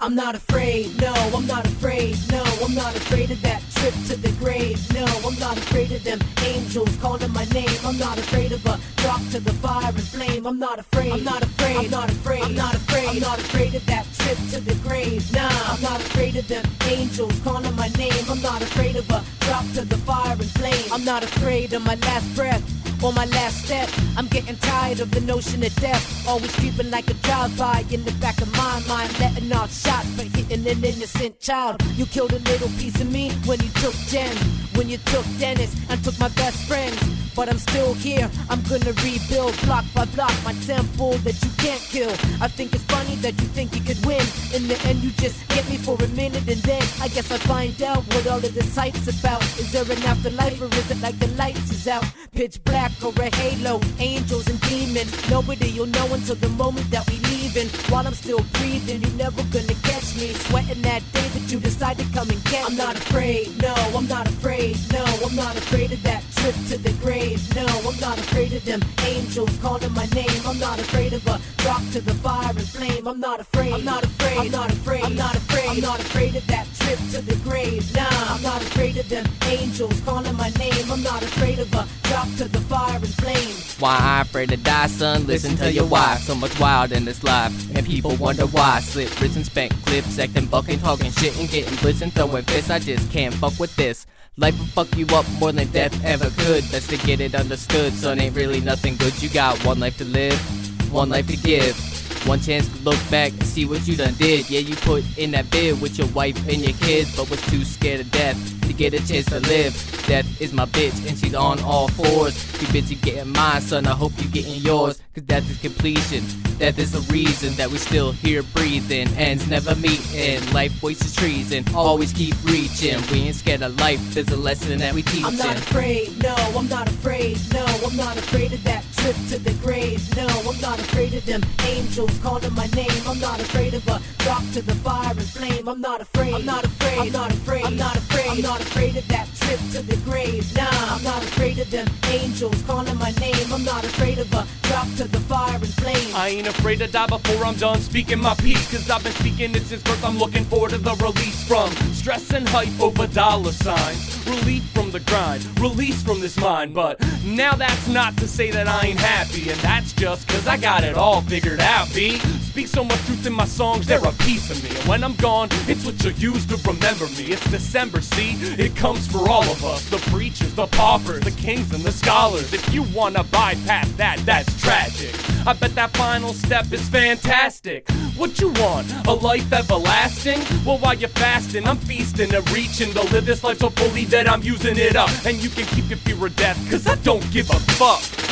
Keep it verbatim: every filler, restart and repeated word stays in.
I'm not afraid, no, I'm not afraid, no, I'm not afraid of that trip to the grave. No, I'm not afraid of them angels calling my name. I'm not afraid of a drop to the fire and flame. I'm not afraid, I'm not afraid, I'm not afraid, I'm not afraid, I'm not afraid of that trip to the grave. Nah, I'm not afraid of them angels calling my name. I'm not afraid of a drop to the fire and flame. I'm not afraid of my last breath or my last step. I'm getting tired of the notion of death, always creeping like a drive-by in the back of my mind, letting off shots but hitting an innocent child. You killed a little piece of me when you took Jen, when you took Dennis and took my best friends. But I'm still here, I'm gonna rebuild block by block my temple that you can't kill. I think it's funny that you think you could win. In the end you just get me for a minute and then I guess I find out what all of this hype's about. Is there an afterlife or is it like the lights is out? Pitch black or a halo, angels and demons. Nobody will know until the moment that we leaving. While I'm still breathing, you're never gonna catch me sweating that day that you decide to come and get me. I'm not afraid, no, I'm not afraid, no, I'm not afraid of that trip to the grave. No, I'm not afraid of them angels calling my name. I'm not afraid of a drop to the fire and flame. I'm not afraid, I'm not afraid, I'm not afraid, I'm not afraid, I'm not afraid of that trip to the grave. Nah, I'm not afraid of them angels calling my name. I'm not afraid of a drop to the fire and flame. Why I afraid to die, son? Listen to your wife. So much wild in this life, and people wonder why. Slip wrists and spank clips, acting bucking, talking shit and getting blitzed and throwing fists. I just can't fuck with this. Life will fuck you up more than death ever could. Best to get it understood, son, ain't really nothing good. You got one life to live, one life to give, one chance to look back and see what you done did. Yeah, you put in that bid with your wife and your kids, but was too scared of death to get a chance to live. Death is my bitch and she's on all fours. You busy getting mine, son, I hope you getting yours. Cause death is completion, death is the reason that we still here breathing. Ends never meeting, life wastes treason. Always keep reaching, we ain't scared of life, there's a lesson that we teach. I'm not afraid, no, I'm not afraid, no, I'm not afraid of that trip to the grave. No, I'm not afraid of them angels calling my name. I'm not afraid of a drop to the fire and flame. I'm not afraid, I'm not afraid, I'm not afraid, I'm not afraid, I'm not afraid of that trip to the grave. Nah, I'm not afraid of them angels calling my name. I'm not afraid of a drop to the fire and flame. I ain't afraid to die before I'm done speaking my piece, cause I've been speaking it since birth. I'm looking forward to the release from stress and hype over dollar signs. Relief from the grind, release from this mind. But now that's not to say that I ain't happy, and that's just cause I got it all figured out, B. Speak so much truth in my songs, they're a piece of me, and when I'm gone, it's what you'll use to remember me. It's December, see, it comes for all of us, the preachers, the paupers, the kings and the scholars. If you wanna bypass that, that's tragic. I bet that final step is fantastic. What you want, a life everlasting? Well, while you're fasting, I'm feasting and reaching to live this life so fully that I'm using it up. And you can keep your fear of death, cause I don't give a fuck.